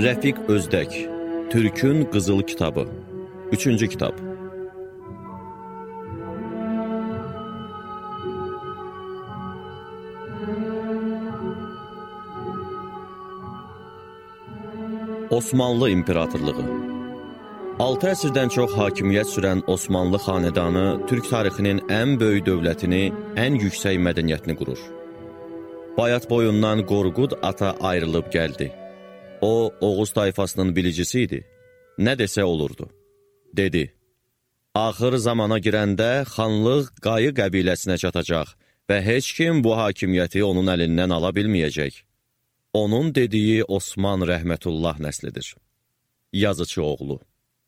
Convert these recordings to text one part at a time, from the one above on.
Rəfiq Özdək, Türkün Qızıl Kitabı, 3-cü kitab. Osmanlı İmperatorluğu. 6 əsrdən çox hakimiyyət sürən Osmanlı xanedanı Türk tarixinin ən böyük dövlətini, ən yüksək mədəniyyətini qurur. Bayat boyundan Qorqud ata ayrılıb gəldi. O, Oğuz tayfasının bilicisi idi. Nə desə olurdu. Dedi, axır zamana girəndə xanlıq Qayı qəbiləsinə çatacaq və heç kim bu hakimiyyəti onun əlindən ala bilməyəcək. Onun dediyi Osman Rəhmətullah nəslidir. Yazıcı oğlu.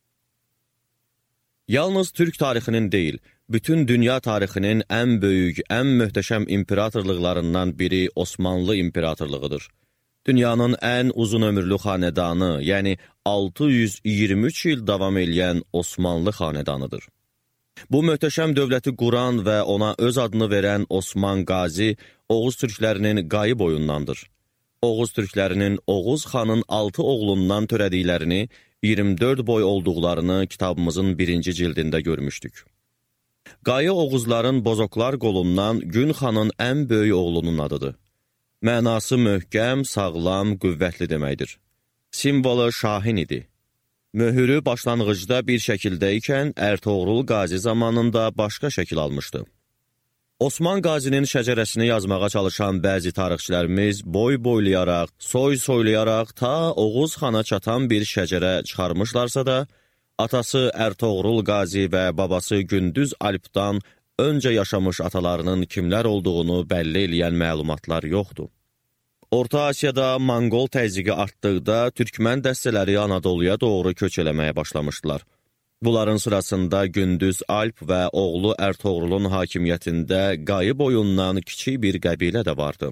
Yalnız Türk tarixinin deyil, bütün dünya tarixinin ən böyük, ən möhtəşəm imperatorluqlarından biri Osmanlı İmperatorluğudur. Dünyanın ən uzun ömürlü xanedanı, yəni 623 il davam edən Osmanlı xanedanıdır. Bu möhtəşəm dövləti quran və ona öz adını verən Osman Qazi, Oğuz türklərinin Qayı boyundandır. Oğuz türklərinin Oğuz xanın 6 oğlundan törədiklərini, 24 boy olduqlarını kitabımızın 1-ci cildində görmüşdük. Qayı Oğuzların Bozoklar qolundan Gün xanın ən böyük oğlunun adıdır. Mənası möhkəm, sağlam, qüvvətli deməkdir. Simvolu Şahin idi. Möhürü başlanğıcda bir şəkildə ikən Ertuğrul Qazi zamanında başqa şəkil almışdı. Osman Qazinin şəcərəsini yazmağa çalışan bəzi tarixçilərimiz boy boylayaraq, soy soylayaraq ta Oğuz xana çatan bir şəcərə çıxarmışlarsa da, atası Ertuğrul Qazi və babası Gündüz Alpdan öncə yaşamış atalarının kimlər olduğunu bəlli eləyən məlumatlar yoxdur. Orta Asiyada Monqol təzyiqi artdıqda Türkmən dəstələri Anadoluya doğru köç eləməyə başlamışdılar. Bunların sırasında Gündüz Alp və oğlu Ertuğrulun hakimiyyətində Qayı boyundan kiçik bir qəbilə də vardı.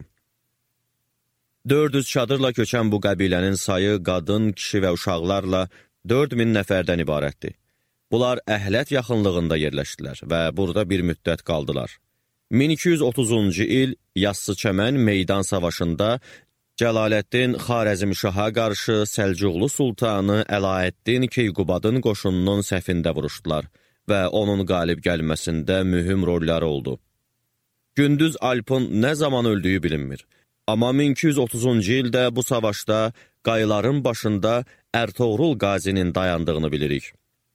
400 çadırla köçən bu qəbilənin sayı qadın, kişi və uşaqlarla 4000 nəfərdən ibarətdir. Bunlar Əhlət yaxınlığında yerləşdilər və burada bir müddət qaldılar. 1230-cu il Yassıçəmən meydan savaşında Cəlaləddin Xarəzmşaha qarşı Səlcuqlu sultanı Əlaəddin Keyqubadın qoşununun səfində vuruşdular və onun qalib gəlməsində mühüm rolları oldu. Gündüz Alpın nə zaman öldüyü bilinmir. Amma 1230-cu ildə bu savaşda Qayıların başında Ertuğrul Qazinin dayandığını bilirik.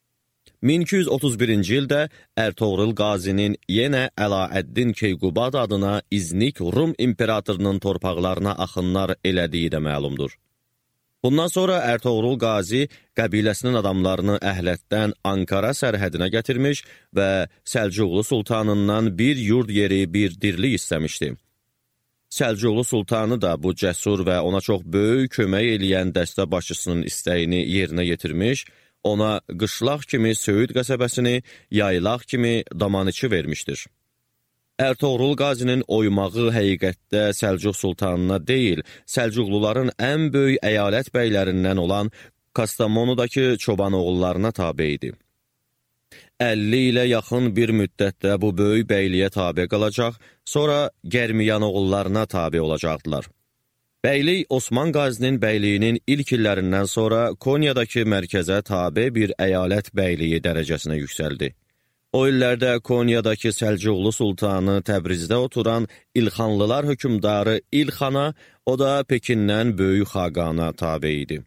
1231-ci ildə Ertuğrul Qazinin yenə Əlaəddin Keyqubad adına İznik Rum imperatorunun torpaqlarına axınlar elədiyi də məlumdur. Bundan sonra Ertuğrul Qazi qəbiləsinin adamlarını Əhlətdən Ankara sərhədinə gətirmiş və Səlcuqlu sultanından bir yurd yeri, bir dirlik istəmişdi. Səlcuqlu sultanı da bu cəsur və ona çox böyük kömək eləyən dəstə başçısının istəyini yerinə yetirmiş, ona qışlaq kimi Söyüd qəsəbəsini, yaylaq kimi Damanıçı vermişdir. Ertuğrul Qazinin oymağı həqiqətdə Səlcuq sultanına deyil, Səlcuqluların ən böyük əyalət bəylərindən olan Kastamonudakı çoban oğullarına tabe idi. 50 ilə yaxın bir müddətdə bu böyük bəyliyə tabe qalacaq, sonra Gərmiyan oğullarına tabe olacaqdılar. Bəylik Osman Qazinin bəyliyinin ilk illərindən sonra Konyadakı mərkəzə tabe bir əyalət bəyliyi dərəcəsinə yüksəldi. O illərdə Konyadakı Səlcuqlu sultanı Təbrizdə oturan İlxanlılar hökümdarı İlxana, o da Pekindən böyük xaqana tabe idi.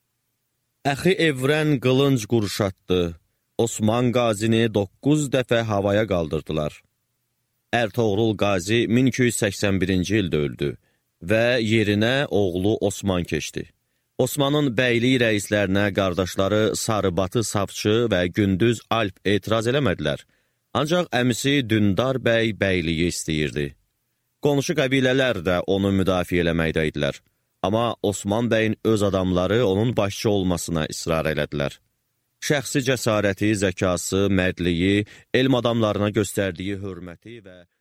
Əxi Evrən qılınc qurşatdı, Osman Qazini 9 dəfə havaya qaldırdılar. Ertuğrul Qazi 1281-ci ildə öldü və yerinə oğlu Osman keçdi. Osmanın bəylik rəislərinə qardaşları Sarıbatı Savçı və Gündüz Alp etiraz eləmədilər. Ancaq əmisi Dündar bəy bəyliyi istəyirdi. Qonşu qəbilələr də onu müdafiə eləməkdə idilər. Amma Osman bəyin öz adamları onun başçı olmasına israr elədilər. Şəxsi cəsarəti, zəkası, mərdliyi, elm adamlarına göstərdiyi hörməti və